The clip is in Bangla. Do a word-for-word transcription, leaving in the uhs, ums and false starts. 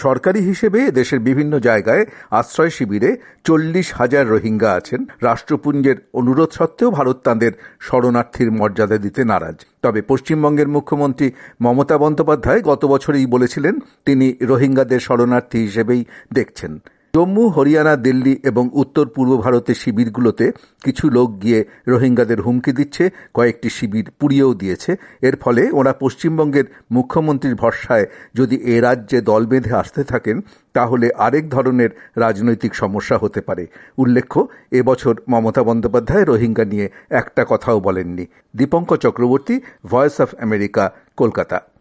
সরকারি হিসেবে দেশের বিভিন্ন জায়গায় আশ্রয় শিবিরে চল্লিশ হাজার রোহিঙ্গা আছেন। রাষ্ট্রপুঞ্জের অনুরোধ সত্ত্বেও ভারত তাঁদের শরণার্থীর মর্যাদা দিতে নারাজ। তবে পশ্চিমবঙ্গের মুখ্যমন্ত্রী মমতা বন্দ্যোপাধ্যায় গত বছরেই বলেছিলেন তিনি রোহিঙ্গাদের শরণার্থী হিসেবেই দেখছেন। জম্মু, হরিয়ানা, দিল্লি এবং উত্তর পূর্ব ভারতের শিবিরগুলোতে কিছু লোক গিয়ে রোহিঙ্গাদের হুমকি দিচ্ছে, কয়েকটি শিবির পুড়িয়েও দিয়েছে। এর ফলে ওরা পশ্চিমবঙ্গের মুখ্যমন্ত্রীর ভরসায় যদি এ রাজ্যে দল বেঁধে আসতে থাকেন তাহলে আরেক ধরনের রাজনৈতিক সমস্যা হতে পারে। উল্লেখ্য, এবছর মমতা বন্দ্যোপাধ্যায় রোহিঙ্গা নিয়ে একটা কথাও বলেননি। Dipankar Chakraborty, voice of America, Kolkata.